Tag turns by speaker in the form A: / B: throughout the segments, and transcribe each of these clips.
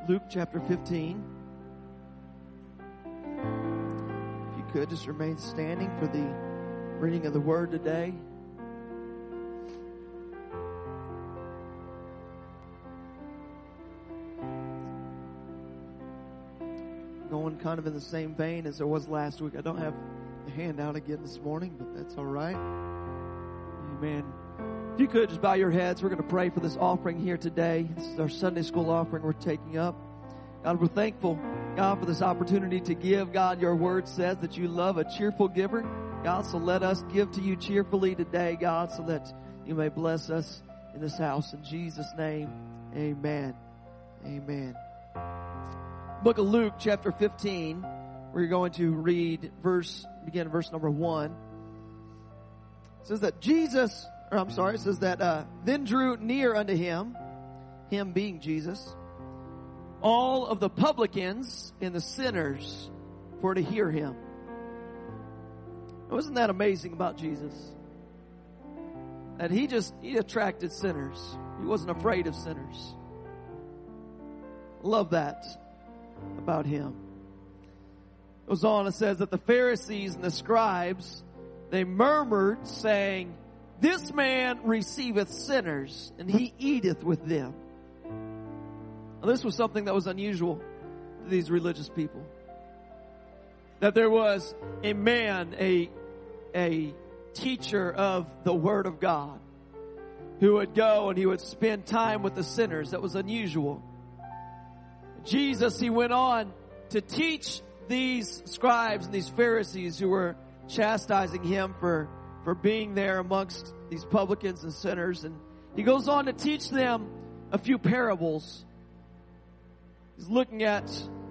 A: Luke chapter 15. If you could just remain standing for the reading of the word today. Going kind of in the same vein as I was last week. I don't have the handout again this morning, but that's all right. Amen. If you could just bow your heads, we're going to pray for this offering here today. This is our Sunday school offering we're taking up. God, we're thankful, God, for this opportunity to give. God, your word says that you love a cheerful giver. God, so let us give to you cheerfully today, God, so that you may bless us in this house. In Jesus' name, amen. Amen. Book of Luke, chapter 15. We're going to begin verse number 1. It says that it says that then drew near unto him being Jesus, all of the publicans and the sinners for to hear him. Wasn't that amazing about Jesus? That he attracted sinners. He wasn't afraid of sinners. Love that about him. It goes on, it says that the Pharisees and the scribes, they murmured, saying, "This man receiveth sinners, and he eateth with them." Now, this was something that was unusual to these religious people. That there was a man, a teacher of the Word of God, who would go and he would spend time with the sinners. That was unusual. Jesus, he went on to teach these scribes and these Pharisees who were chastising him for being there amongst these publicans and sinners. And he goes on to teach them a few parables. He's looking at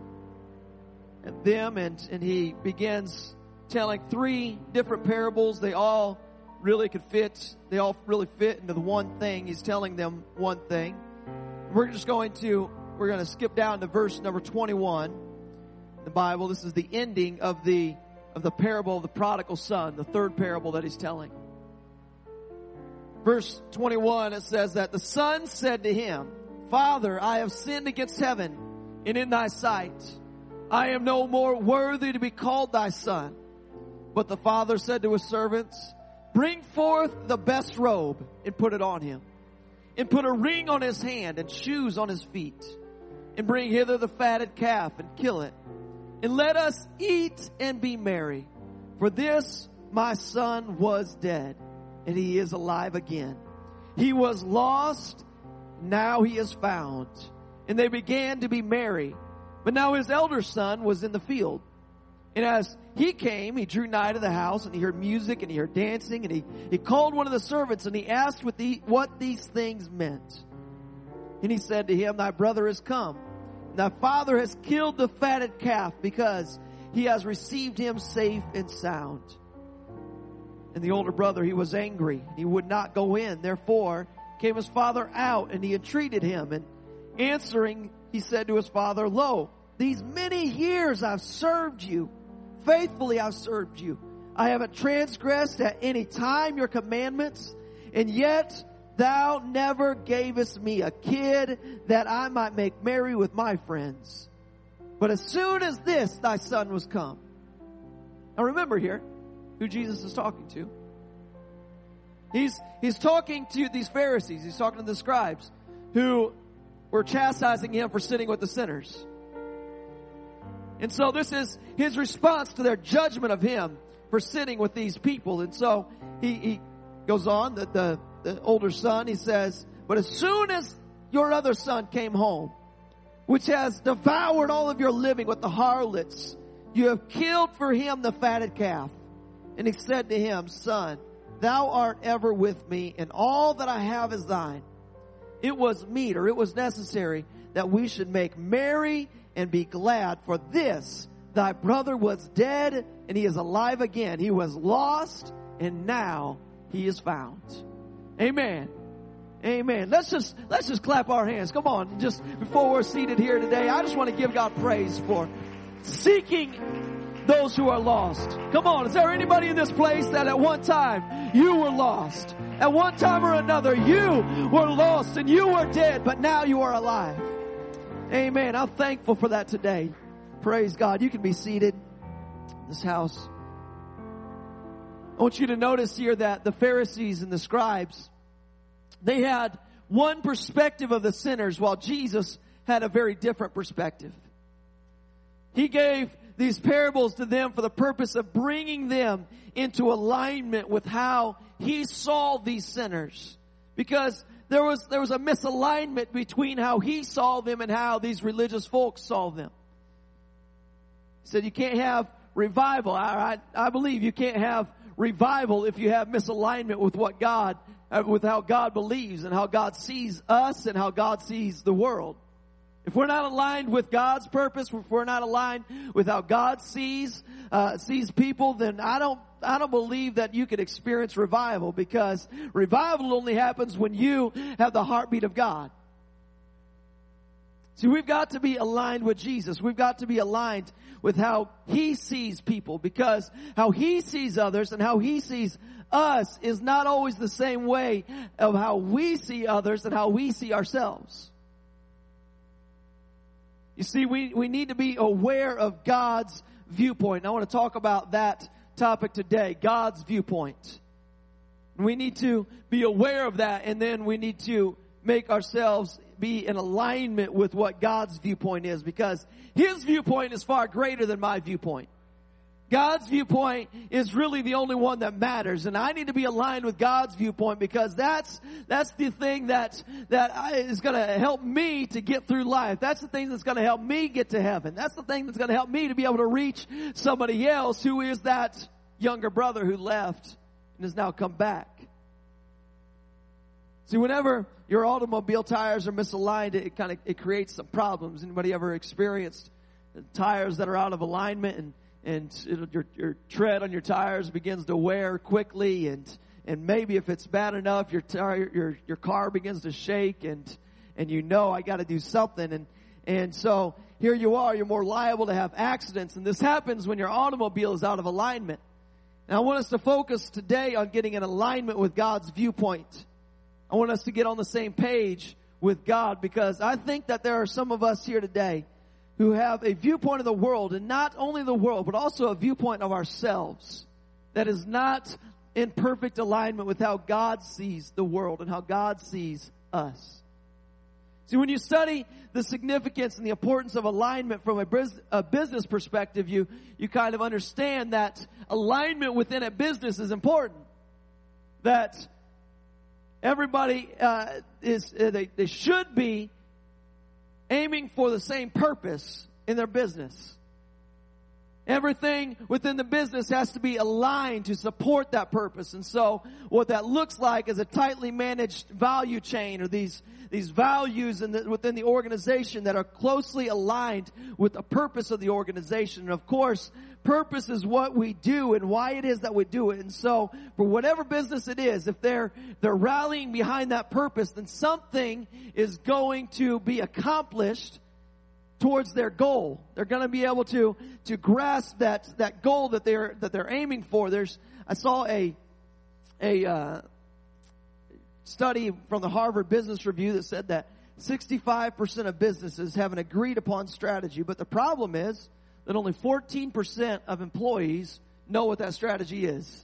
A: them and he begins telling 3 different parables. They all really fit into the one thing. He's telling them one thing. We're going to skip down to verse number 21 in the Bible. This is the ending of the parable of the prodigal son, the third parable that he's telling. Verse 21, it says that the son said to him, "Father, I have sinned against heaven and in thy sight. I am no more worthy to be called thy son." But the father said to his servants, "Bring forth the best robe and put it on him, and put a ring on his hand and shoes on his feet. And bring hither the fatted calf and kill it. And let us eat and be merry. For this my son was dead, and he is alive again. He was lost, now he is found." And they began to be merry. But now his elder son was in the field. And as he came, he drew nigh to the house, and he heard music, and he heard dancing. And he called one of the servants, and he asked what these things meant. And he said to him, "Thy brother is come. Thy father has killed the fatted calf, because he has received him safe and sound." And the older brother, he was angry. He would not go in. Therefore came his father out, and he entreated him. And answering, he said to his father, "Lo, these many years I've served you. Faithfully I've served you. I haven't transgressed at any time your commandments. And yet thou never gavest me a kid that I might make merry with my friends. But as soon as this thy son was come." Now remember here who Jesus is talking to. He's talking to these Pharisees. He's talking to the scribes who were chastising him for sitting with the sinners. And so this is his response to their judgment of him for sitting with these people. And so he goes on, the older son, he says, "But as soon as your other son came home, which has devoured all of your living with the harlots, you have killed for him the fatted calf." And he said to him, "Son, thou art ever with me, and all that I have is thine. It was meet, or it was necessary, that we should make merry and be glad. For this thy brother was dead, and he is alive again. He was lost, and now he is found." Amen. Amen. Let's just clap our hands. Come on, just before we're seated here today, I just want to give God praise for seeking those who are lost. Come on, is there anybody in this place that at one time you were lost? At one time or another you were lost and you were dead, but now you are alive. Amen. I'm thankful for that today. Praise God. You can be seated in this house. I want you to notice here that the Pharisees and the scribes, they had one perspective of the sinners, while Jesus had a very different perspective. He gave these parables to them for the purpose of bringing them into alignment with how He saw these sinners. Because there was a misalignment between how He saw them and how these religious folks saw them. He said you can't have revival. I believe you can't have revival if you have misalignment with what God, with how God believes and how God sees us and how God sees the world. If we're not aligned with God's purpose, if we're not aligned with how God sees people, then I don't believe that you could experience revival, because revival only happens when you have the heartbeat of God. See, we've got to be aligned with Jesus. We've got to be aligned with how He sees people, because how He sees others and how He sees us is not always the same way of how we see others and how we see ourselves. You see, we need to be aware of God's viewpoint. And I want to talk about that topic today, God's viewpoint. We need to be aware of that, and then we need to make ourselves be in alignment with what God's viewpoint is, because His viewpoint is far greater than my viewpoint. God's viewpoint is really the only one that matters, and I need to be aligned with God's viewpoint, because that's the thing that is going to help me to get through life. That's the thing that's going to help me get to heaven. That's the thing that's going to help me to be able to reach somebody else who is that younger brother who left and has now come back. See, whenever your automobile tires are misaligned, it creates some problems. Anybody ever experienced tires that are out of alignment, and your tread on your tires begins to wear quickly, and maybe if it's bad enough, your car begins to shake, and I got to do something, and so here you are, you're more liable to have accidents, and this happens when your automobile is out of alignment. And I want us to focus today on getting in alignment with God's viewpoint. I want us to get on the same page with God, because I think that there are some of us here today who have a viewpoint of the world, and not only the world, but also a viewpoint of ourselves that is not in perfect alignment with how God sees the world and how God sees us. See, when you study the significance and the importance of alignment from a business perspective, you kind of understand that alignment within a business is important. That everybody they should be aiming for the same purpose in their business. Everything within the business has to be aligned to support that purpose. And so what that looks like is a tightly managed value chain, or these values within the organization that are closely aligned with the purpose of the organization. And of course, purpose is what we do and why it is that we do it. And so for whatever business it is, if they're rallying behind that purpose, then something is going to be accomplished towards their goal. They're going to be able to grasp that goal that they're aiming for. I saw a study from the Harvard Business Review that said that 65% of businesses have an agreed upon strategy, but the problem is that only 14% of employees know what that strategy is.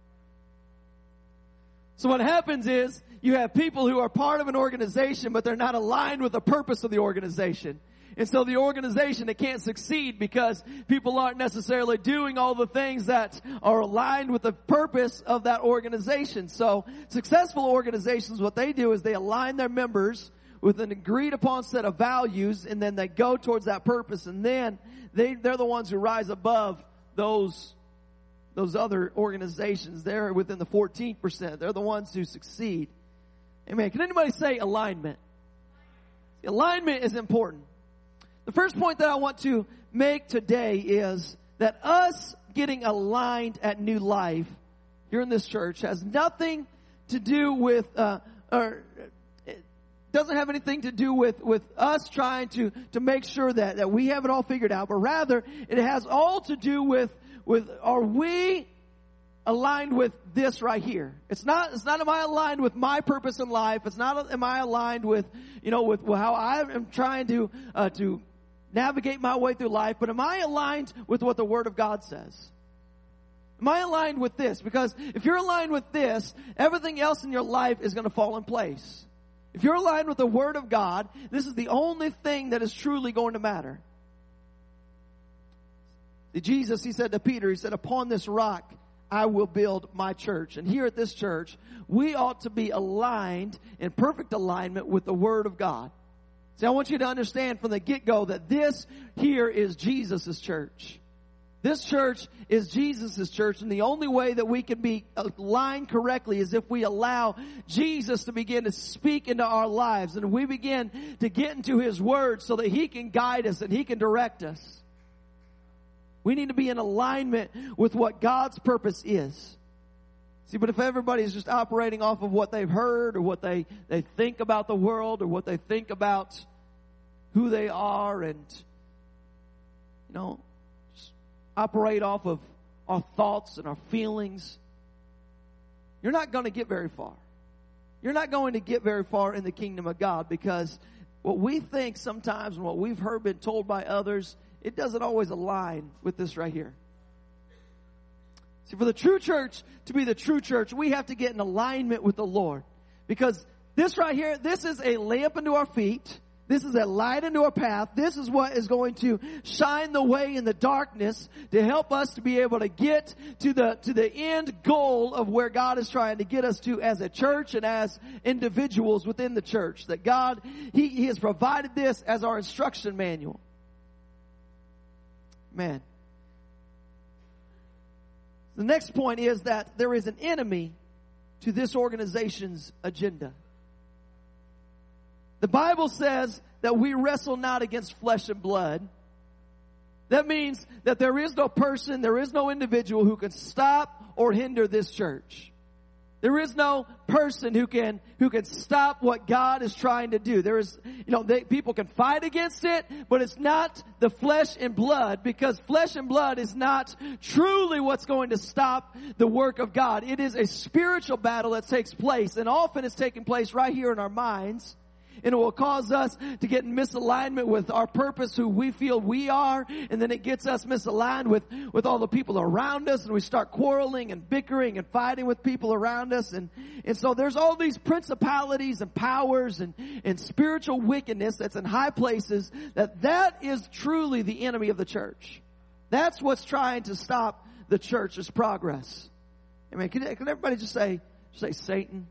A: So what happens is you have people who are part of an organization, but they're not aligned with the purpose of the organization. And so the organization, it can't succeed because people aren't necessarily doing all the things that are aligned with the purpose of that organization. So successful organizations, what they do is they align their members with an agreed upon set of values, and then they go towards that purpose, and then they're the ones who rise above those other organizations. They're within the 14%. They're the ones who succeed. Amen. Can anybody say alignment? Alignment is important. The first point that I want to make today is that us getting aligned at New Life here in this church has nothing to do with, or it doesn't have anything to do with us trying to make sure that we have it all figured out, but rather it has all to do with are we aligned with this right here. It's not am I aligned with my purpose in life. It's not am I aligned with, with how I am trying to navigate my way through life, but am I aligned with what the Word of God says? Am I aligned with this? Because if you're aligned with this, everything else in your life is going to fall in place. If you're aligned with the Word of God, this is the only thing that is truly going to matter. Jesus, he said to Peter, he said, upon this rock, I will build my church. And here at this church, we ought to be aligned in perfect alignment with the Word of God. See, I want you to understand from the get-go that this here is Jesus' church. This church is Jesus' church, and the only way that we can be aligned correctly is if we allow Jesus to begin to speak into our lives, and we begin to get into His Word so that He can guide us and He can direct us. We need to be in alignment with what God's purpose is. See, but if everybody's just operating off of what they've heard or what they think about the world or what they think about who they are and, just operate off of our thoughts and our feelings, you're not going to get very far. You're not going to get very far in the kingdom of God, because what we think sometimes and what we've heard been told by others, it doesn't always align with this right here. See, for the true church to be the true church, we have to get in alignment with the Lord. Because this right here, this is a lamp unto our feet. This is a light into our path. This is what is going to shine the way in the darkness to help us to be able to get to the end goal of where God is trying to get us to as a church and as individuals within the church. That God, He has provided this as our instruction manual. Man. The next point is that there is an enemy to this organization's agenda. The Bible says that we wrestle not against flesh and blood. That means that there is no person, there is no individual who can stop or hinder this church. There is no person who can stop what God is trying to do. There is, people can fight against it, but it's not the flesh and blood, because flesh and blood is not truly what's going to stop the work of God. It is a spiritual battle that takes place, and often it's taking place right here in our minds. And it will cause us to get in misalignment with our purpose, who we feel we are. And then it gets us misaligned with all the people around us. And we start quarreling and bickering and fighting with people around us. And so there's all these principalities and powers and spiritual wickedness that's in high places. That is truly the enemy of the church. That's what's trying to stop the church's progress. I mean, can everybody just say Satan?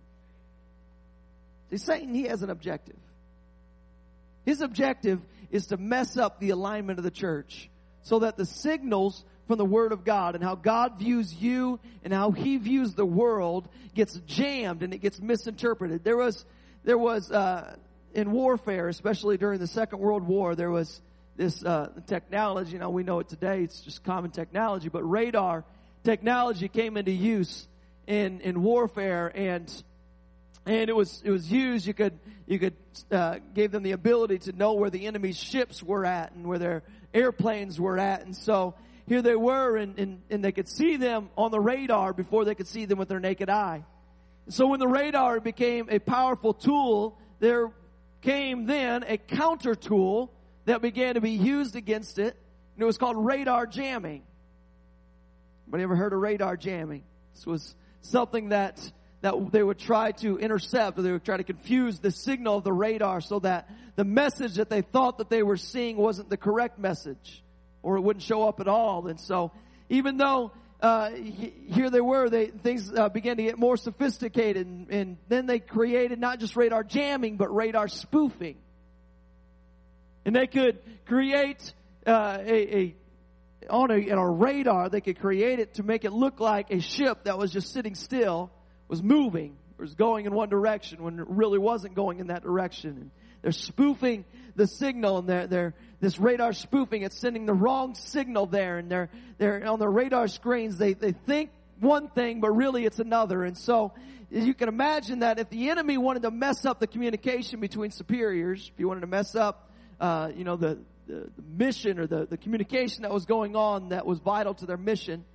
A: See, Satan, he has an objective. His objective is to mess up the alignment of the church so that the signals from the Word of God and how God views you and how He views the world gets jammed and it gets misinterpreted. There was in warfare, especially during the Second World War, there was this technology. We know it today. It's just common technology, but radar technology came into use in warfare, and it was used. You could gave them the ability to know where the enemy's ships were at and where their airplanes were at. And so here they were, and they could see them on the radar before they could see them with their naked eye. And so when the radar became a powerful tool, there came then a counter tool that began to be used against it, and it was called radar jamming. Anybody ever heard of radar jamming? This was something that they would try to intercept, or they would try to confuse the signal of the radar so that the message that they thought that they were seeing wasn't the correct message, or it wouldn't show up at all. And so even though here they were, things began to get more sophisticated, and then they created not just radar jamming, but radar spoofing. And they could create on a radar, they could create it to make it look like a ship that was just sitting still was moving, or was going in one direction when it really wasn't going in that direction. And they're spoofing the signal, and they're this radar spoofing, it's sending the wrong signal there, and they're on the radar screens, they think one thing, but really it's another. And so you can imagine that if the enemy wanted to mess up the communication between superiors, if he wanted to mess up the mission or the communication that was going on that was vital to their mission,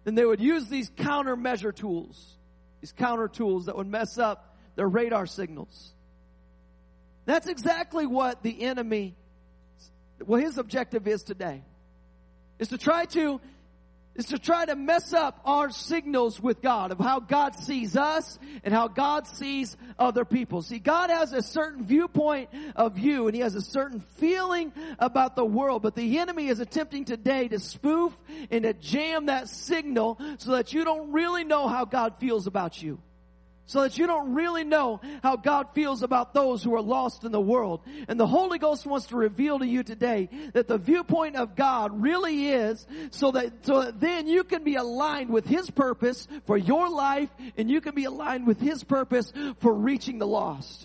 A: then they would use these countermeasure tools, these counter tools that would mess up their radar signals. That's exactly what the enemy, what his objective is today, is to try to mess up our signals with God, of how God sees us and how God sees other people. See, God has a certain viewpoint of you, and He has a certain feeling about the world, but the enemy is attempting today to spoof and to jam that signal so that you don't really know how God feels about you. So that you don't really know how God feels about those who are lost in the world. And the Holy Ghost wants to reveal to you today that the viewpoint of God really is so that then you can be aligned with His purpose for your life, and you can be aligned with His purpose for reaching the lost.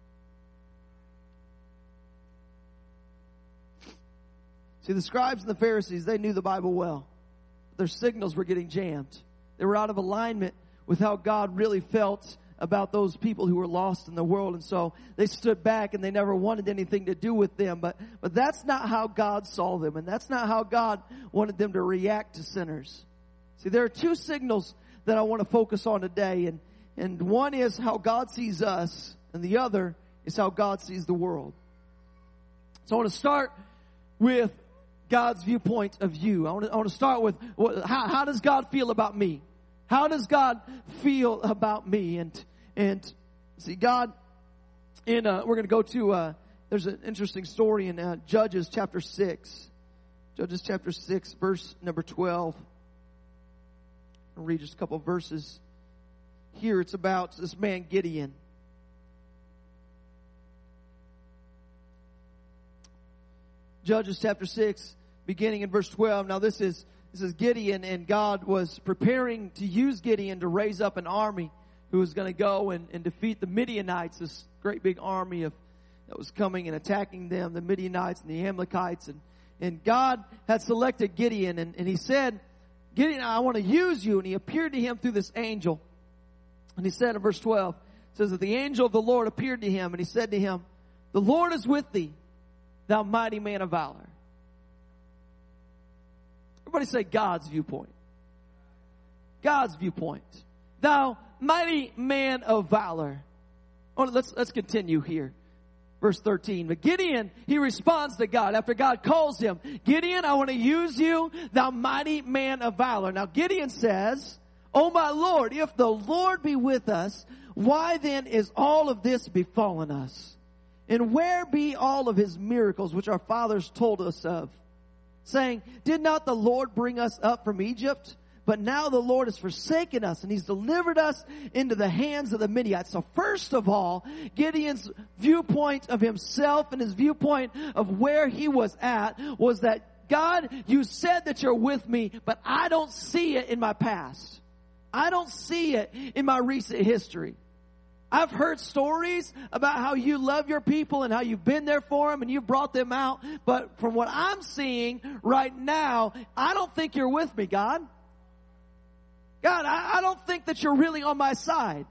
A: See, the scribes and the Pharisees, they knew the Bible well. Their signals were getting jammed. They were out of alignment with how God really felt about those people who were lost in the world. And so they stood back and they never wanted anything to do with them. But that's not how God saw them. And that's not how God wanted them to react to sinners. See, there are two signals that I want to focus on today. And one is how God sees us. And the other is how God sees the world. So I want to start with God's viewpoint of you. I want to start with how does God feel about me? How does God feel about me? And see, God, we're going to go to, there's an interesting story in Judges chapter 6. Judges chapter 6, verse number 12. I'll read just a couple of verses. Here it's about this man Gideon. Judges chapter 6, beginning in verse 12. Now this is Gideon, and God was preparing to use Gideon to raise up an army who was going to go and defeat the Midianites, this great big army that was coming and attacking them, the Midianites and the Amalekites. And God had selected Gideon, and He said, Gideon, I want to use you. And He appeared to him through this angel. And He said in verse 12, it says that the angel of the Lord appeared to him, and He said to him, the Lord is with thee, thou mighty man of valor. Everybody say God's viewpoint. God's viewpoint. Thou mighty man of valor. Oh, let's continue here. Verse 13. But Gideon, he responds to God after God calls him. Gideon, I want to use you, thou mighty man of valor. Now Gideon says, oh my Lord, if the Lord be with us, why then is all of this befallen us? And where be all of His miracles which our fathers told us of? Saying, did not the Lord bring us up from Egypt? But now the Lord has forsaken us, and He's delivered us into the hands of the Midianites. So first of all, Gideon's viewpoint of himself and his viewpoint of where he was at was that, God, you said that you're with me, but I don't see it in my past. I don't see it in my recent history. I've heard stories about how you love your people and how you've been there for them and you've brought them out. But from what I'm seeing right now, I don't think you're with me, God. God, I don't think that you're really on my side.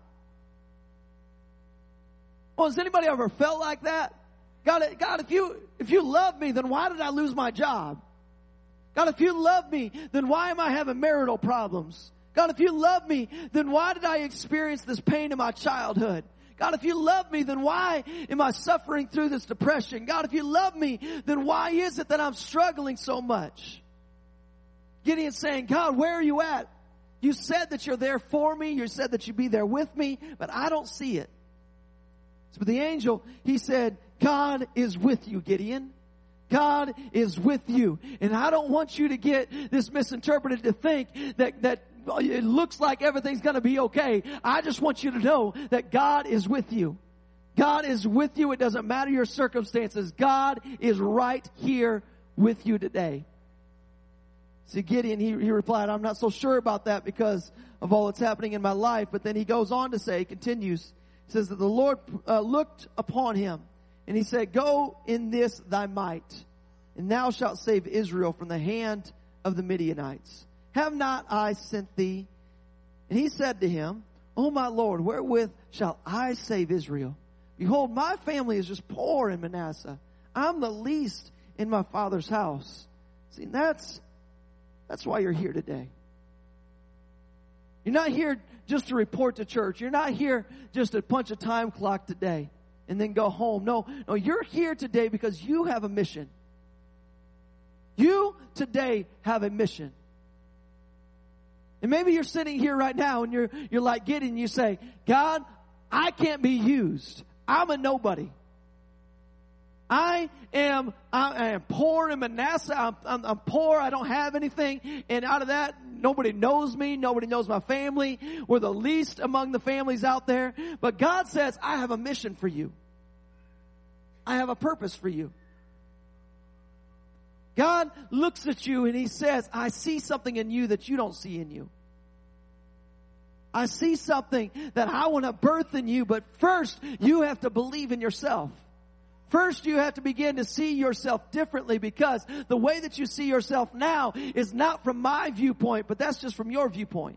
A: Well, has anybody ever felt like that? God, if you love me, then why did I lose my job? God, if you love me, then why am I having marital problems? God, if you love me, then why did I experience this pain in my childhood? God, if you love me, then why am I suffering through this depression? God, if you love me, then why is it that I'm struggling so much? Gideon's saying, God, where are you at? You said that you're there for me. You said that you'd be there with me, but I don't see it. So the angel, he said, God is with you, Gideon. God is with you. And I don't want you to get this misinterpreted to think that it looks like everything's going to be okay. I just want you to know that God is with you. God is with you. It doesn't matter your circumstances. God is right here with you today. See, Gideon, he replied, I'm not so sure about that because of all that's happening in my life. But then he goes on to say, he continues, he says that the Lord looked upon him and He said, go in this thy might, and thou shalt save Israel from the hand of the Midianites. Have not I sent thee? And he said to him, O my Lord, wherewith shall I save Israel? Behold, my family is just poor in Manasseh. I'm the least in my father's house. See, that's why you're here today. You're not here just to report to church. You're not here just to punch a time clock today and then go home. No, you're here today because you have a mission. You today have a mission. And maybe you're sitting here right now and you're like Gideon, you say, God, I can't be used. I'm a nobody. I am poor in Manasseh. I'm poor. I don't have anything. And out of that, nobody knows me. Nobody knows my family. We're the least among the families out there. But God says, I have a mission for you. I have a purpose for you. God looks at you and He says, I see something in you that you don't see in you. I see something that I want to birth in you, but first you have to believe in yourself. First, you have to begin to see yourself differently, because the way that you see yourself now is not from my viewpoint, but that's just from your viewpoint.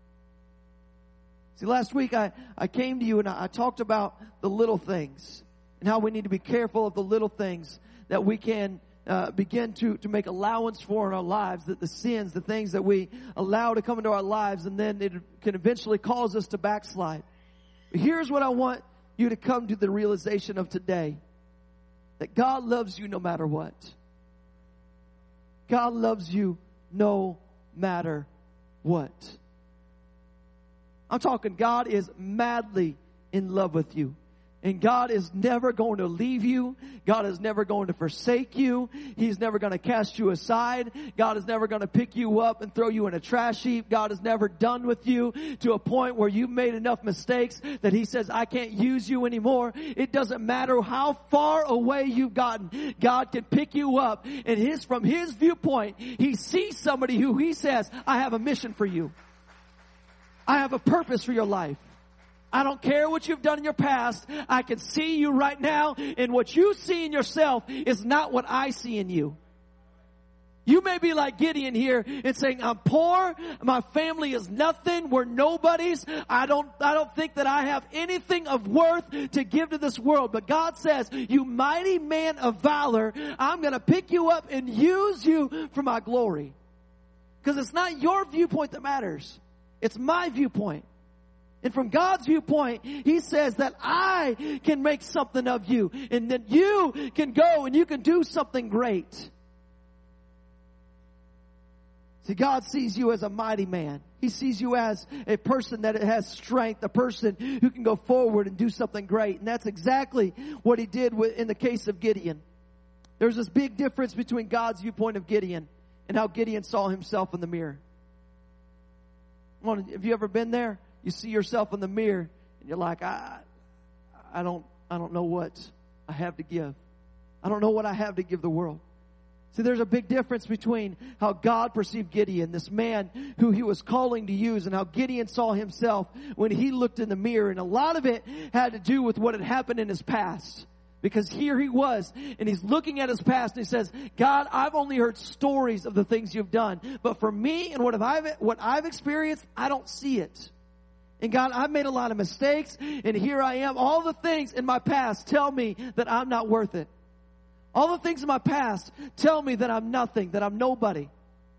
A: See, last week I came to you and I talked about the little things and how we need to be careful of the little things that we can begin to make allowance for in our lives, that the sins, the things that we allow to come into our lives, and then it can eventually cause us to backslide. But here's what I want you to come to the realization of today. That God loves you no matter what. God loves you no matter what. I'm talking God is madly in love with you. And God is never going to leave you. God is never going to forsake you. He's never going to cast you aside. God is never going to pick you up and throw you in a trash heap. God is never done with you to a point where you've made enough mistakes that He says, I can't use you anymore. It doesn't matter how far away you've gotten. God can pick you up. And from His viewpoint, He sees somebody who He says, I have a mission for you. I have a purpose for your life. I don't care what you've done in your past. I can see you right now, and what you see in yourself is not what I see in you. You may be like Gideon here and saying, I'm poor, my family is nothing, we're nobodies, I don't think that I have anything of worth to give to this world. But God says, you mighty man of valor, I'm going to pick you up and use you for my glory. Because it's not your viewpoint that matters. It's my viewpoint. And from God's viewpoint, He says that I can make something of you, and that you can go and you can do something great. See, God sees you as a mighty man. He sees you as a person that has strength, a person who can go forward and do something great. And that's exactly what He did in the case of Gideon. There's this big difference between God's viewpoint of Gideon and how Gideon saw himself in the mirror. Have you ever been there? You see yourself in the mirror and you're like, I don't know what I have to give. I don't know what I have to give the world. See, there's a big difference between how God perceived Gideon, this man who He was calling to use, and how Gideon saw himself when he looked in the mirror. And a lot of it had to do with what had happened in his past. Because here he was, and he's looking at his past, and he says, God, I've only heard stories of the things you've done. But for me and what I've experienced, I don't see it. And God, I've made a lot of mistakes, and here I am. All the things in my past tell me that I'm not worth it. All the things in my past tell me that I'm nothing, that I'm nobody.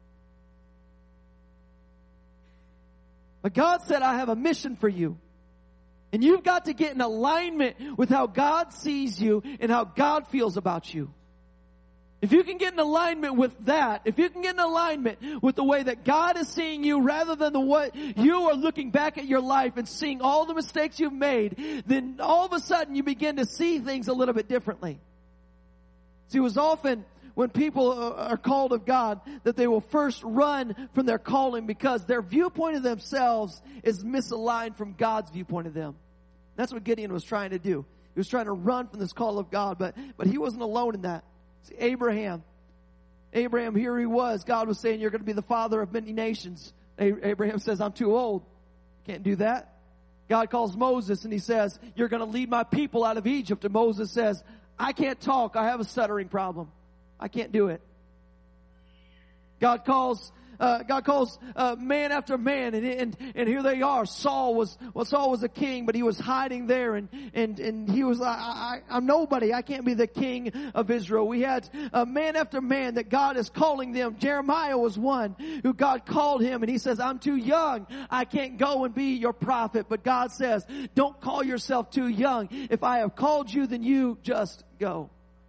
A: But God said, I have a mission for you. And you've got to get in alignment with how God sees you and how God feels about you. If you can get in alignment with that, if you can get in alignment with the way that God is seeing you rather than the way you are looking back at your life and seeing all the mistakes you've made, then all of a sudden you begin to see things a little bit differently. See, it was often when people are called of God that they will first run from their calling because their viewpoint of themselves is misaligned from God's viewpoint of them. That's what Gideon was trying to do. He was trying to run from this call of God, but he wasn't alone in that. See, Abraham, here he was. God was saying, you're going to be the father of many nations. Abraham says, I'm too old. Can't do that. God calls Moses and He says, you're going to lead my people out of Egypt. And Moses says, I can't talk. I have a stuttering problem. I can't do it. God calls man after man, and here they are. Saul was a king, but he was hiding there, and he was I'm nobody. I can't be the king of Israel. We had man after man that God is calling them. Jeremiah was one who God called him, and he says, I'm too young. I can't go and be your prophet. But God says, don't call yourself too young. If I have called you, then you just go.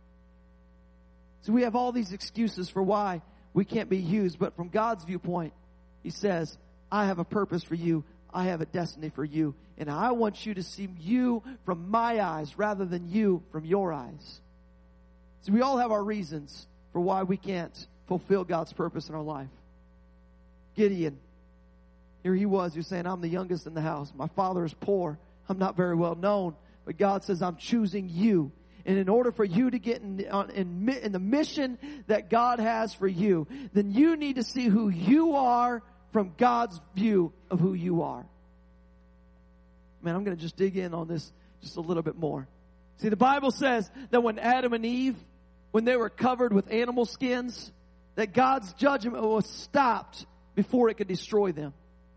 A: So we have all these excuses for why we can't be used. But from God's viewpoint, He says, I have a purpose for you. I have a destiny for you. And I want you to see you from my eyes rather than you from your eyes. So we all have our reasons for why we can't fulfill God's purpose in our life. Gideon, here he was saying, I'm the youngest in the house. My father is poor. I'm not very well known. But God says, I'm choosing you. And in order for you to get in the mission that God has for you, then you need to see who you are from God's view of who you are. Man, I'm going to just dig in on this just a little bit more. See, the Bible says that when Adam and Eve, when they were covered with animal skins, that God's judgment was stopped before it could destroy them.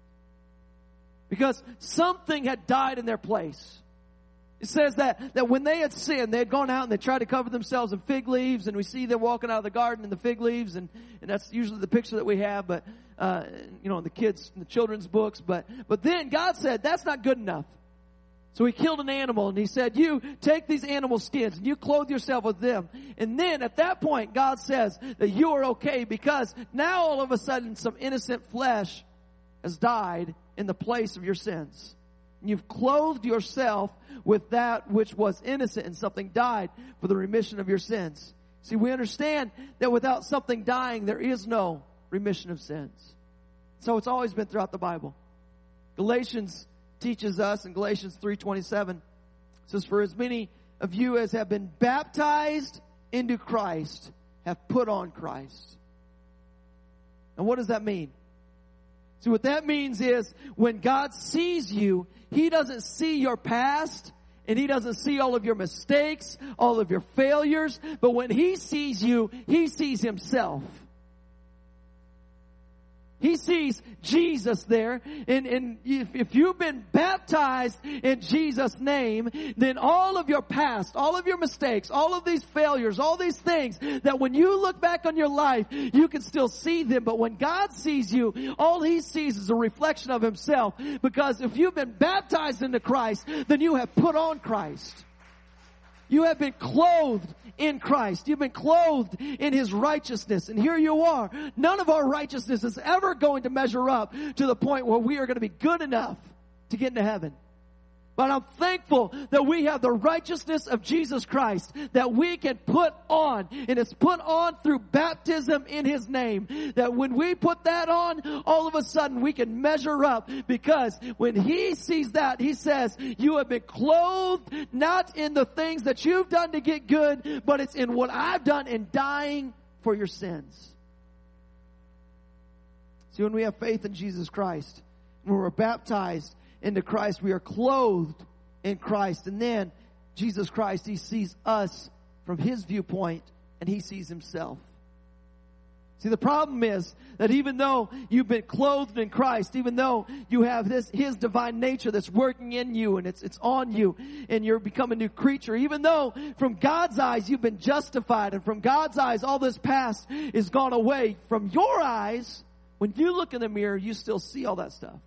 A: Because something had died in their place. It says that when they had sinned, they had gone out and they tried to cover themselves in fig leaves, and we see them walking out of the garden in the fig leaves, and that's usually the picture that we have, but in the children's books. But then God said, that's not good enough. So He killed an animal, and He said, you take these animal skins and you clothe yourself with them. And then at that point, God says that you are okay, because now all of a sudden some innocent flesh has died in the place of your sins. You've clothed yourself with that which was innocent, and something died for the remission of your sins. See, we understand that without something dying, there is no remission of sins. So it's always been throughout the Bible. Galatians teaches us in Galatians 3:27, says, for as many of you as have been baptized into Christ have put on Christ. And what does that mean? See, what that means is when God sees you, He doesn't see your past, and He doesn't see all of your mistakes, all of your failures. But when He sees you, He sees Himself. He sees Jesus there. And if you've been baptized in Jesus' name, then all of your past, all of your mistakes, all of these failures, all these things, that when you look back on your life, you can still see them. But when God sees you, all He sees is a reflection of Himself. Because if you've been baptized into Christ, then you have put on Christ. You have been clothed in Christ. You've been clothed in His righteousness. And here you are. None of our righteousness is ever going to measure up to the point where we are going to be good enough to get into heaven. But I'm thankful that we have the righteousness of Jesus Christ that we can put on. And it's put on through baptism in His name. That when we put that on, all of a sudden we can measure up. Because when He sees that, He says, you have been clothed not in the things that you've done to get good, but it's in what I've done in dying for your sins. See, when we have faith in Jesus Christ, when we're baptized into Christ, we are clothed in Christ. And then Jesus Christ, He sees us from His viewpoint, and He sees Himself. See, the problem is that even though you've been clothed in Christ, even though you have His divine nature that's working in you and it's on you, and you're become a new creature, even though from God's eyes you've been justified, and from God's eyes all this past is gone away, from your eyes, when you look in the mirror, you still see all that stuff.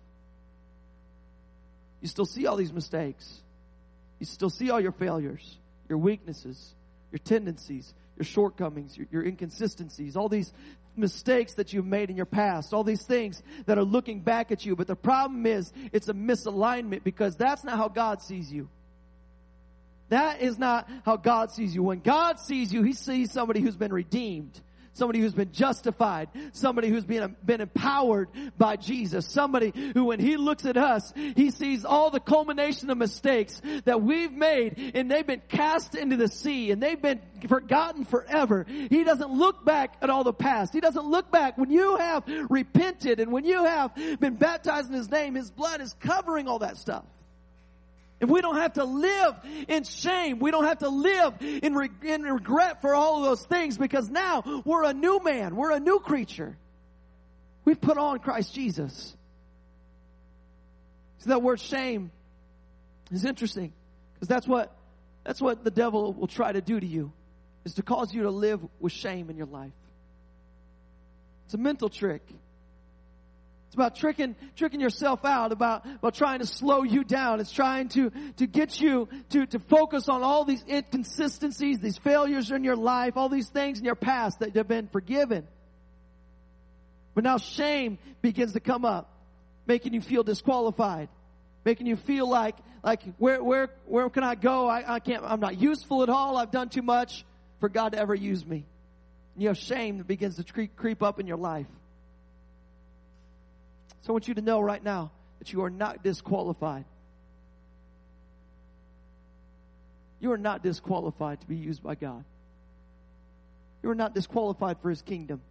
A: You still see all these mistakes. You still see all your failures, your weaknesses, your tendencies, your shortcomings, your inconsistencies, all these mistakes that you've made in your past, all these things that are looking back at you. But the problem is, it's a misalignment, because that's not how God sees you. That is not how God sees you. When God sees you, He sees somebody who's been redeemed. Somebody who's been justified. Somebody who's been empowered by Jesus. Somebody who, when He looks at us, He sees all the culmination of mistakes that we've made, and they've been cast into the sea, and they've been forgotten forever. He doesn't look back at all the past. He doesn't look back. When you have repented and when you have been baptized in His name, His blood is covering all that stuff. And we don't have to live in shame. We don't have to live in regret for all of those things, because now we're a new man. We're a new creature. We've put on Christ Jesus. So that word shame is interesting, because that's what the devil will try to do to you, is to cause you to live with shame in your life. It's a mental trick. It's about tricking yourself out, about trying to slow you down. It's trying to get you to focus on all these inconsistencies, these failures in your life, all these things in your past that have been forgiven. But now shame begins to come up, making you feel disqualified, making you feel like where can I go? I can't, I'm not useful at all. I've done too much for God to ever use me. And you have shame that begins to creep up in your life. So I want you to know right now that you are not disqualified. You are not disqualified to be used by God. You are not disqualified for His kingdom.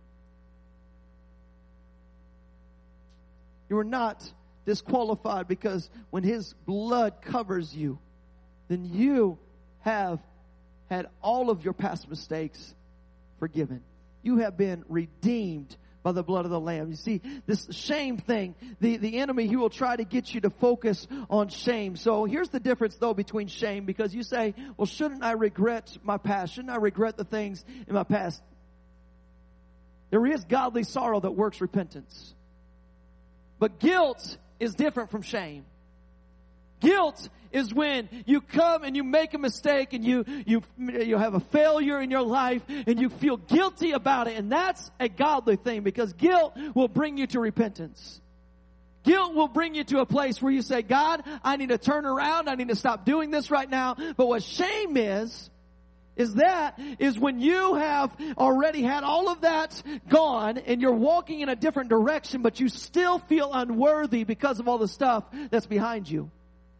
A: You are not disqualified because when His blood covers you, then you have had all of your past mistakes forgiven. You have been redeemed by the blood of the Lamb. You see, this shame thing, the enemy, he will try to get you to focus on shame. So here's the difference, though, between shame, because you say, well, shouldn't I regret my past? Shouldn't I regret the things in my past? There is godly sorrow that works repentance. But guilt is different from shame. Guilt is when you come and you make a mistake and you have a failure in your life and you feel guilty about it. And that's a godly thing, because guilt will bring you to repentance. Guilt will bring you to a place where you say, God, I need to turn around. I need to stop doing this right now. But what shame is when you have already had all of that gone and you're walking in a different direction, but you still feel unworthy because of all the stuff that's behind you.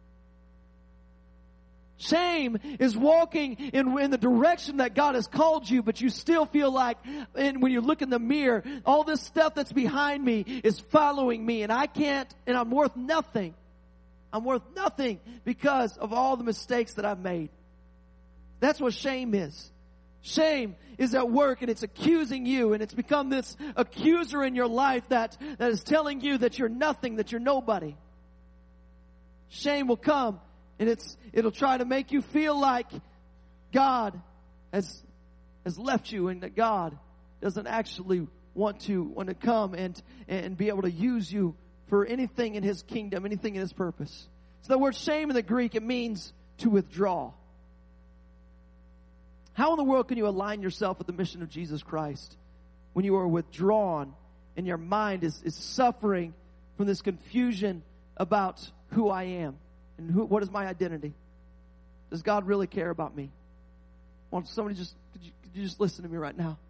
A: Shame is walking in the direction that God has called you, but you still feel like, and when you look in the mirror, all this stuff that's behind me is following me, and I can't, and I'm worth nothing. I'm worth nothing because of all the mistakes that I've made. That's what shame is. Shame is at work, and it's accusing you, and it's become this accuser in your life that is telling you that you're nothing, that you're nobody. Shame will come, and it'll try to make you feel like God has left you, and that God doesn't actually want to come and be able to use you for anything in His kingdom, anything in His purpose. So the word shame in the Greek, it means to withdraw. How in the world can you align yourself with the mission of Jesus Christ when you are withdrawn and your mind is suffering from this confusion about who I am and what is my identity? Does God really care about me? Could you just listen to me right now?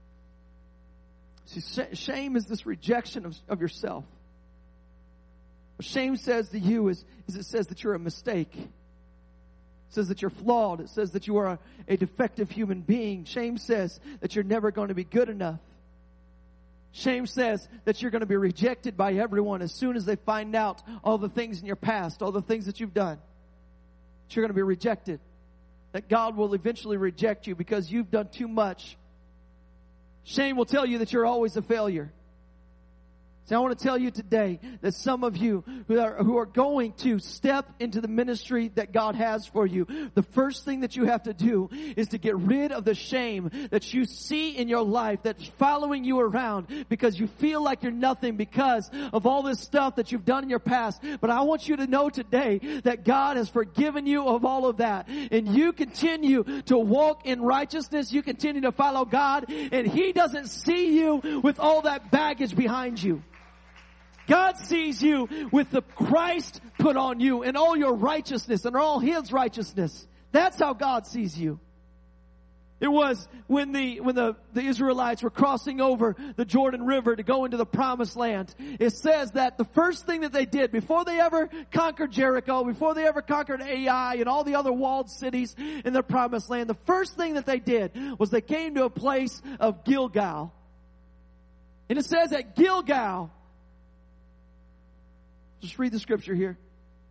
A: See, shame is this rejection of yourself. What shame says to you is it says that you're a mistake. It says that you're flawed. It says that you are a defective human being. Shame says that you're never going to be good enough. Shame says that you're going to be rejected by everyone as soon as they find out all the things in your past, all the things that you've done. That you're going to be rejected. That God will eventually reject you because you've done too much. Shame will tell you that you're always a failure. So I want to tell you today that some of you who are going to step into the ministry that God has for you, the first thing that you have to do is to get rid of the shame that you see in your life that's following you around because you feel like you're nothing because of all this stuff that you've done in your past. But I want you to know today that God has forgiven you of all of that. And you continue to walk in righteousness. You continue to follow God. And He doesn't see you with all that baggage behind you. God sees you with the Christ put on you and all your righteousness and all His righteousness. That's how God sees you. It was when the Israelites were crossing over the Jordan River to go into the promised land. It says that the first thing that they did before they ever conquered Jericho, before they ever conquered Ai and all the other walled cities in the promised land, the first thing that they did was they came to a place of Gilgal. And it says at Gilgal, just read the scripture here. It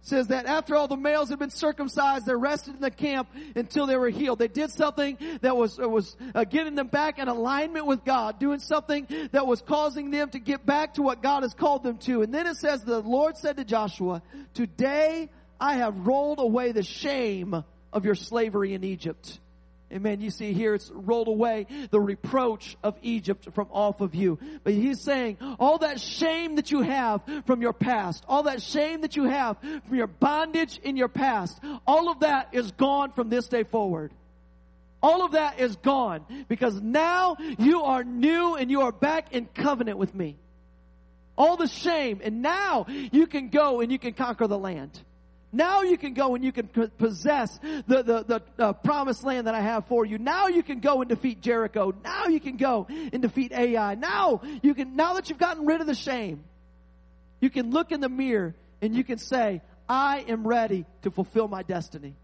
A: says that after all the males had been circumcised, they rested in the camp until they were healed. They did something that was getting them back in alignment with God, doing something that was causing them to get back to what God has called them to. And then it says, the Lord said to Joshua, today I have rolled away the shame of your slavery in Egypt. Amen. You see here, it's rolled away the reproach of Egypt from off of you. But he's saying, all that shame that you have from your past, all that shame that you have from your bondage in your past, all of that is gone from this day forward. All of that is gone because now you are new and you are back in covenant with me. All the shame, and now you can go and you can conquer the land. Now you can go and you can possess the promised land that I have for you. Now you can go and defeat Jericho. Now you can go and defeat Ai. Now that you've gotten rid of the shame, you can look in the mirror and you can say, I am ready to fulfill my destiny.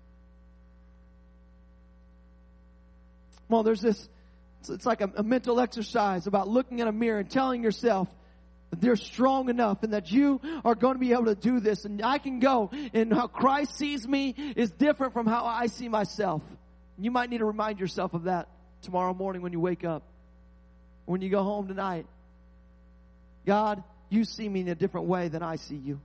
A: Well, there's this, it's like a mental exercise about looking in a mirror and telling yourself, they're strong enough and that you are going to be able to do this. And I can go, and how Christ sees me is different from how I see myself. You might need to remind yourself of that tomorrow morning when you wake up. When you go home tonight. God, you see me in a different way than I see you.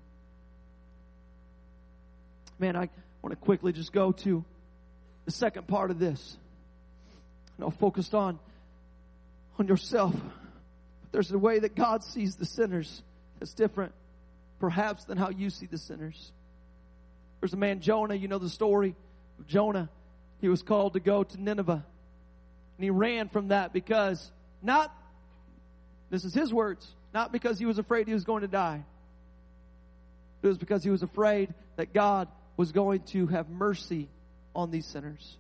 A: Man, I want to quickly just go to the second part of this. Focused on yourself. There's a way that God sees the sinners that's different, perhaps, than how you see the sinners. There's a man, Jonah. You know the story of Jonah. He was called to go to Nineveh. And he ran from that because, this is his words, not because he was afraid he was going to die. It was because he was afraid that God was going to have mercy on these sinners.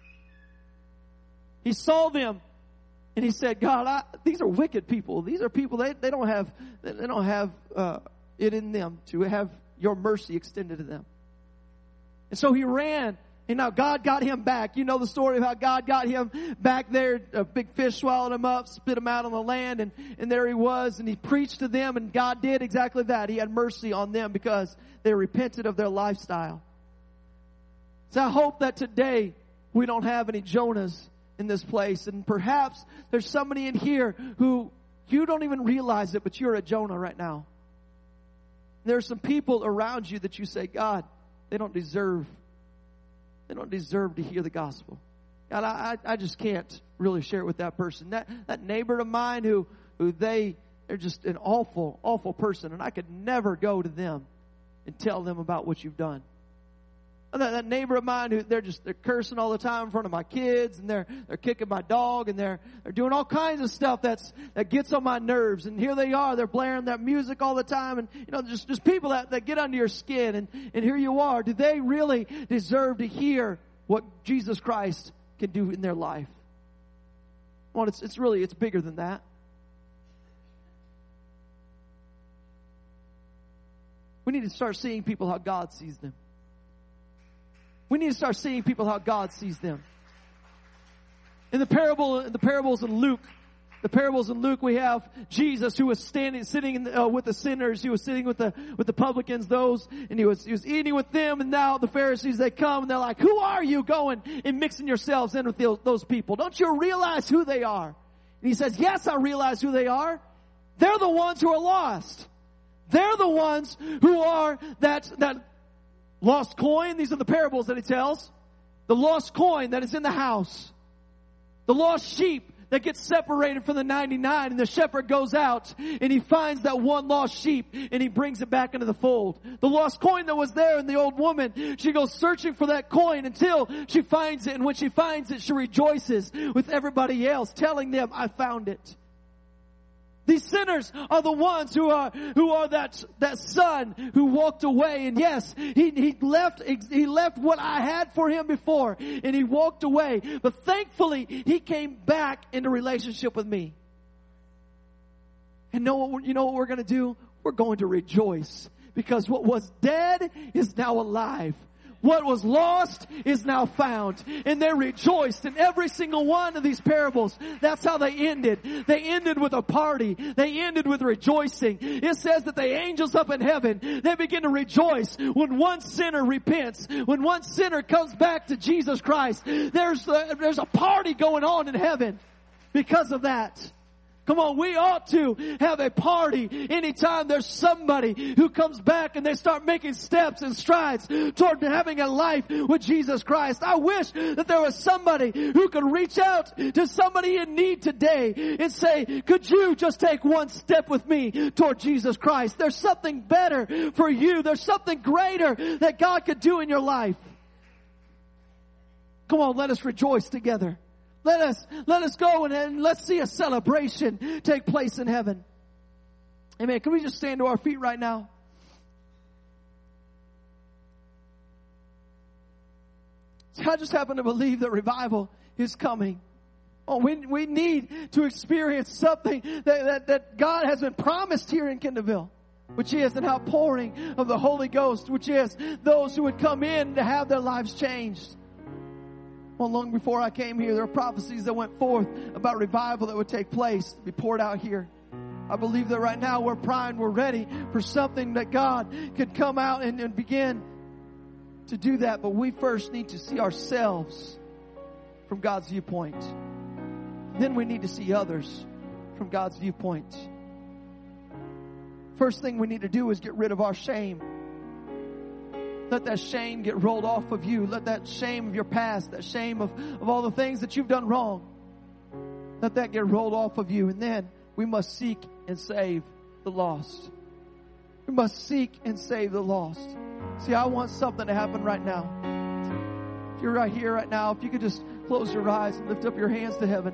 A: He saw them. And he said, God, these are wicked people. These are people, they don't have it in them to have your mercy extended to them. And so he ran. And now God got him back. You know the story of how God got him back there. A big fish swallowed him up, spit him out on the land. And there he was. And he preached to them. And God did exactly that. He had mercy on them because they repented of their lifestyle. So I hope that today we don't have any Jonahs in this place. And perhaps there's somebody in here who you don't even realize it, but you're a Jonah right now. There are some people around you that you say, God, they don't deserve to hear the gospel. God, I just can't really share it with that person. That neighbor of mine who they're just an awful, awful person, and I could never go to them and tell them about what you've done. That neighbor of mine who they're cursing all the time in front of my kids, and they're kicking my dog, and they're doing all kinds of stuff that gets on my nerves. And here they are, they're blaring that music all the time, and just people that get under your skin. And here you are. Do they really deserve to hear what Jesus Christ can do in their life? Well, it's bigger than that. We need to start seeing people how God sees them. We need to start seeing people how God sees them. In the parables in Luke, we have Jesus who was sitting with the sinners. He was sitting with the publicans, and he was eating with them. And now the Pharisees, they come and they're like, "Who are you going and mixing yourselves in with those people? Don't you realize who they are?" And he says, "Yes, I realize who they are. They're the ones who are lost. They're the ones who are that lost coin." These are the parables that he tells. The lost coin that is in the house. The lost sheep that gets separated from the 99, and the shepherd goes out and he finds that one lost sheep and he brings it back into the fold. The lost coin that was there in the old woman, she goes searching for that coin until she finds it, and when she finds it, she rejoices with everybody else, telling them, "I found it." These sinners are the ones who are that son who walked away. And yes, he left what I had for him before, and he walked away. But thankfully, he came back into relationship with me. And you know what we're going to do? We're going to rejoice, because what was dead is now alive. what was lost is now found. And they rejoiced in every single one of these parables. That's how they ended. They ended with a party. They ended with rejoicing. It says that the angels up in heaven, they begin to rejoice when one sinner repents. When one sinner comes back to Jesus Christ, there's a party going on in heaven because of that. Come on, we ought to have a party anytime there's somebody who comes back and they start making steps and strides toward having a life with Jesus Christ. I wish that there was somebody who could reach out to somebody in need today and say, could you just take one step with me toward Jesus Christ? There's something better for you. There's something greater that God could do in your life. Come on, let us rejoice together. Let us go and let's see a celebration take place in heaven. Amen. Can we just stand to our feet right now? I just happen to believe that revival is coming. Oh, we need to experience something that God has been promised here in Kendallville, which is an outpouring of the Holy Ghost, which is those who would come in to have their lives changed. Well, long before I came here, there were prophecies that went forth about revival that would take place, be poured out here. I believe that right now we're primed, we're ready for something that God could come out and begin to do that. But we first need to see ourselves from God's viewpoint. Then we need to see others from God's viewpoint. First thing we need to do is get rid of our shame. Let that shame get rolled off of you. Let that shame of your past, that shame of all the things that you've done wrong, let that get rolled off of you. And then we must seek and save the lost. We must seek and save the lost. See, I want something to happen right now. If you're right here right now, if you could just close your eyes and lift up your hands to heaven.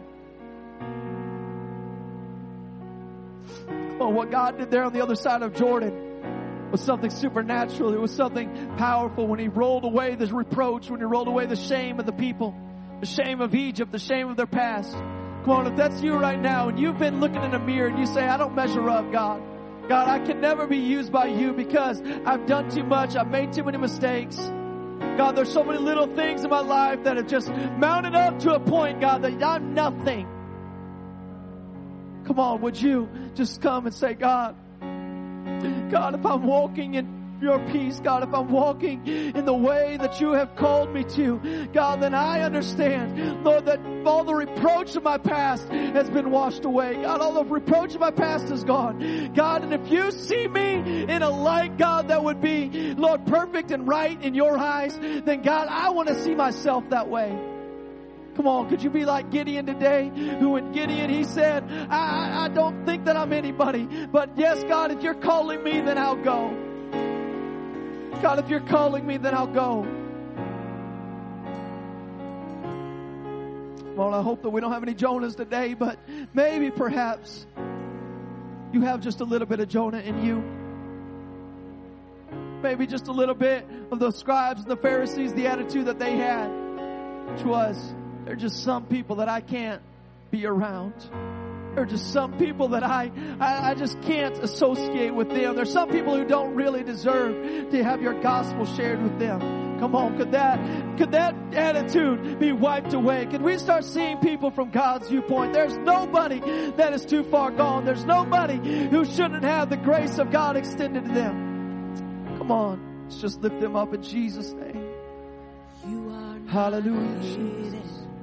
A: Come on, what God did there on the other side of Jordan was something supernatural. It was something powerful when He rolled away this reproach, when He rolled away the shame of the people, the shame of Egypt, the shame of their past. Come on, if that's you right now and you've been looking in a mirror and you say, I don't measure up, God. God, I can never be used by you because I've done too much. I've made too many mistakes. God, there's so many little things in my life that have just mounted up to a point, God, that I'm nothing. Come on, would you just come and say, God, if I'm walking in your peace, God, if I'm walking in the way that you have called me to, God, then I understand, Lord, that all the reproach of my past has been washed away. God, all the reproach of my past is gone. God, and if you see me in a light, God, that would be, Lord, perfect and right in your eyes, then God, I want to see myself that way. Come on, could you be like Gideon today? Who in Gideon, he said, I don't think that I'm anybody. But yes, God, if you're calling me, then I'll go. God, if you're calling me, then I'll go. Well, I hope that we don't have any Jonahs today, but maybe perhaps you have just a little bit of Jonah in you. Maybe just a little bit of the scribes and the Pharisees, the attitude that they had, which was, there are just some people that I can't be around. There are just some people that I just can't associate with them. There's some people who don't really deserve to have your gospel shared with them. Come on, could that attitude be wiped away? Could we start seeing people from God's viewpoint? There's nobody that is too far gone. There's nobody who shouldn't have the grace of God extended to them. Come on, let's just lift them up in Jesus' name.
B: You are
A: hallelujah, Jesus.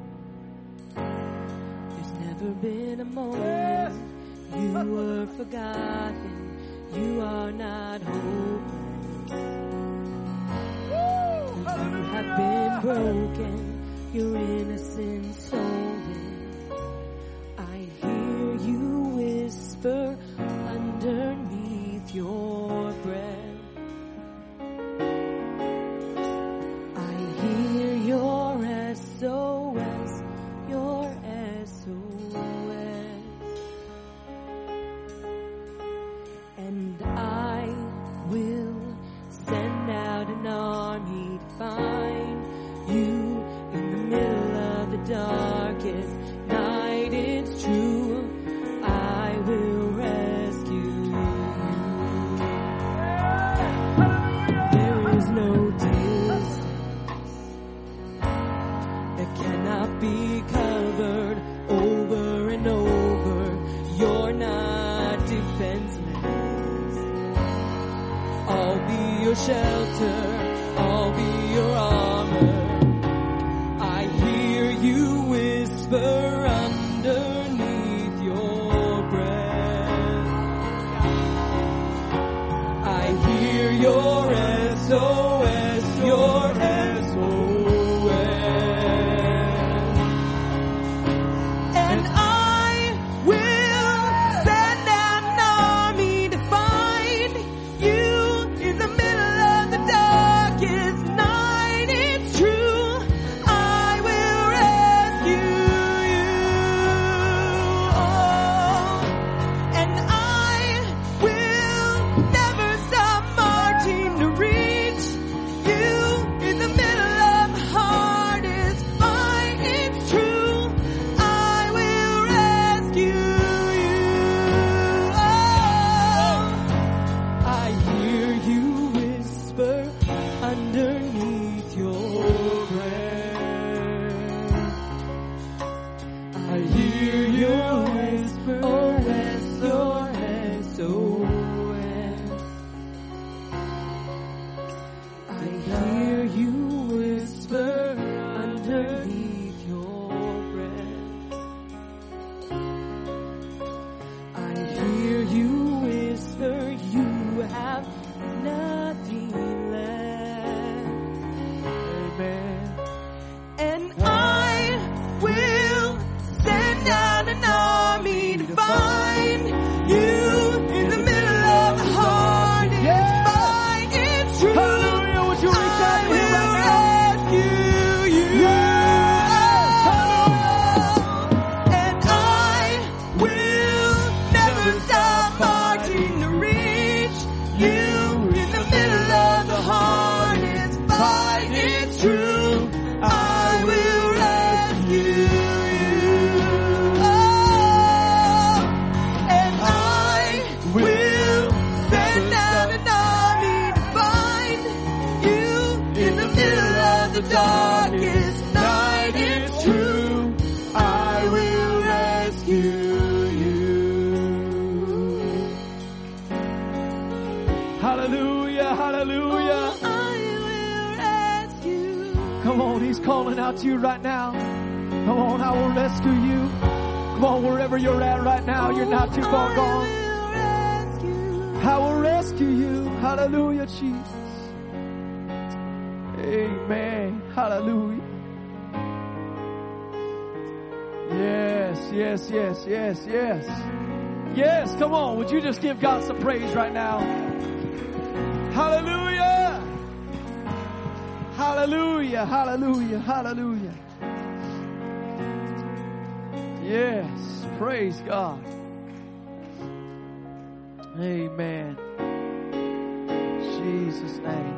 B: Never been a moment you were forgotten. You are not hopeless. You have been broken, your innocent stolen. I hear you whisper underneath your breath. I hear your SOS, your SOS. And I will send out an army to find you in the middle of the darkest your shelter, I'll be your armor. I hear you whisper underneath your breath. I hear your SOS, your SOS. And I will send out an army to find you in the middle of the darkest night. It's true, I will rescue you. Oh, and I will never stop marching to reach you in the middle of the hardest fight. It's true, I will rescue you. Oh, I hear you whisper underneath your breath. I hear your whisper, your SOS. I hear you whisper underneath your breath. I hear you whisper, you have nothing left.
A: Amen.
B: And I will send out an army to find you in the middle of the hardest fight. It's true.
A: Hallelujah. Would you reach out
B: I
A: to him
B: will
A: right now?
B: rescue you. And I will never stop marching to reach you in the middle of the hardest fight. It's true, I will rescue you. Oh, and I will send out an army to find you in the middle of the darkest night. It's true, I will rescue you.
A: Hallelujah. Hallelujah.
B: I will rescue.
A: Come on, he's calling out to you right now. Come on, I will rescue you. Come on, wherever you're at right now, you're not too far gone. I will rescue you. Hallelujah, Jesus. Amen. Hallelujah. Yes, yes, yes, yes, yes. Yes, come on. Would you just give God some praise right now? Hallelujah. Hallelujah, hallelujah, hallelujah. Yes, praise God. Amen. In Jesus' name.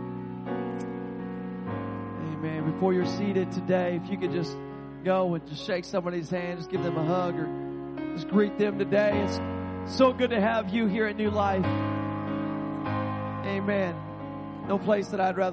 A: Amen. Before you're seated today, if you could just go and just shake somebody's hand, just give them a hug or just greet them today. It's so good to have you here at New Life. Amen. No place that I'd rather